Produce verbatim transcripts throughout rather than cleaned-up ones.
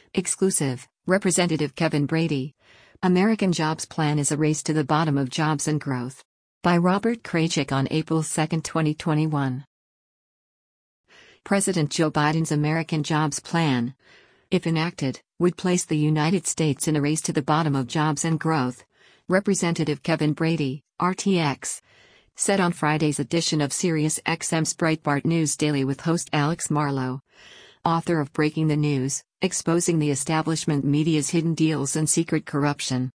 Exclusive, Representative Kevin Brady. American Jobs Plan is a race to the bottom of jobs and growth. By Robert Kraychik on April second, twenty twenty-one. President Joe Biden's American Jobs Plan, if enacted, would place the United States in a race to the bottom of jobs and growth, Representative Kevin Brady, R T X, said on Friday's edition of SiriusXM's Breitbart News Daily with host Alex Marlow, author of Breaking the News, Exposing the Establishment Media's Hidden Deals and Secret Corruption.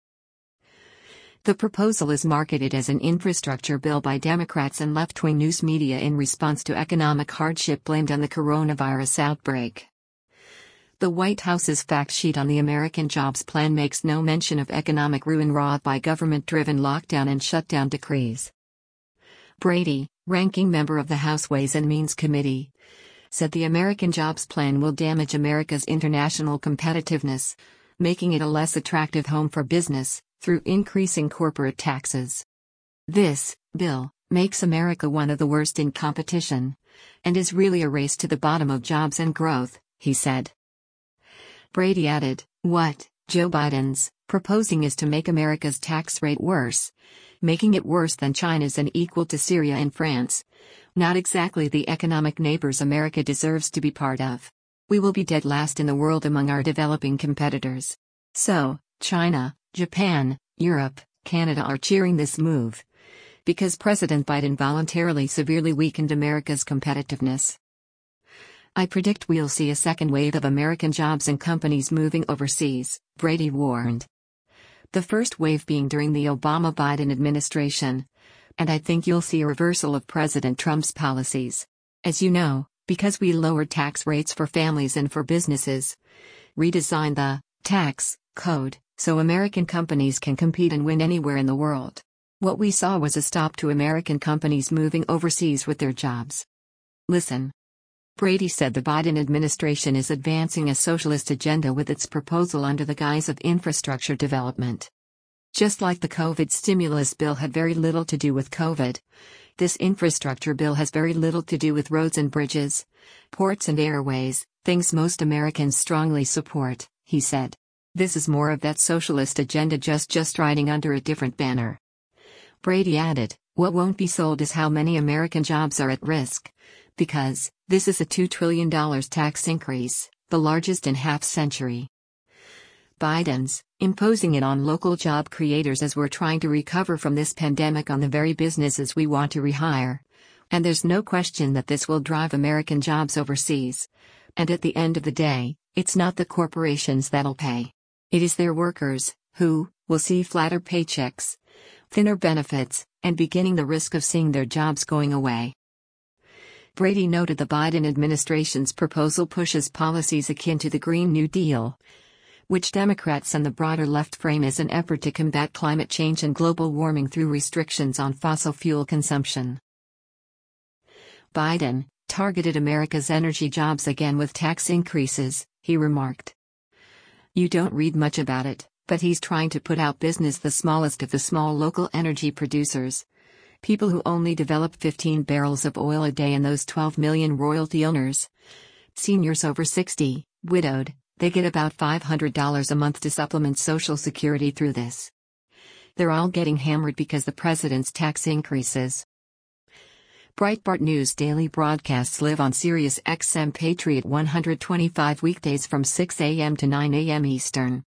The proposal is marketed as an infrastructure bill by Democrats and left-wing news media in response to economic hardship blamed on the coronavirus outbreak. The White House's fact sheet on the American Jobs Plan makes no mention of economic ruin wrought by government-driven lockdown and shutdown decrees. Brady, ranking member of the House Ways and Means Committee, said the American Jobs Plan will damage America's international competitiveness, making it a less attractive home for business, through increasing corporate taxes. This bill makes America one of the worst in competition, and is really a race to the bottom of jobs and growth, he said. Brady added, "What Joe Biden's proposing is to make America's tax rate worse, making it worse than China's and equal to Syria and France. Not exactly the economic neighbors America deserves to be part of. We will be dead last in the world among our developing competitors. So, China, Japan, Europe, Canada are cheering this move, because President Biden voluntarily severely weakened America's competitiveness. I predict we'll see a second wave of American jobs and companies moving overseas," Brady warned. The first wave being during the Obama-Biden administration. And I think you'll see a reversal of President Trump's policies. As you know, because we lowered tax rates for families and for businesses, redesigned the tax code so American companies can compete and win anywhere in the world. What we saw was a stop to American companies moving overseas with their jobs. Listen. Brady said the Biden administration is advancing a socialist agenda with its proposal under the guise of infrastructure development. Just like the COVID stimulus bill had very little to do with COVID, this infrastructure bill has very little to do with roads and bridges, ports and airways, things most Americans strongly support, he said. This is more of that socialist agenda just just riding under a different banner. Brady added, what won't be sold is how many American jobs are at risk, because this is a two trillion dollars tax increase, the largest in half century. Biden's imposing it on local job creators as we're trying to recover from this pandemic on the very businesses we want to rehire. And there's no question that this will drive American jobs overseas. And at the end of the day, it's not the corporations that'll pay. It is their workers, who will see flatter paychecks, thinner benefits, and beginning the risk of seeing their jobs going away. Brady noted the Biden administration's proposal pushes policies akin to the Green New Deal, which Democrats and the broader left frame as an effort to combat climate change and global warming through restrictions on fossil fuel consumption. Biden targeted America's energy jobs again with tax increases, he remarked. You don't read much about it, but he's trying to put out business the smallest of the small local energy producers. People who only develop fifteen barrels of oil a day and those twelve million royalty owners. Seniors over sixty, widowed. They get about five hundred dollars a month to supplement Social Security through this. They're all getting hammered because the president's tax increases. Breitbart News Daily broadcasts live on SiriusXM Patriot one twenty-five weekdays from six a m to nine a m Eastern.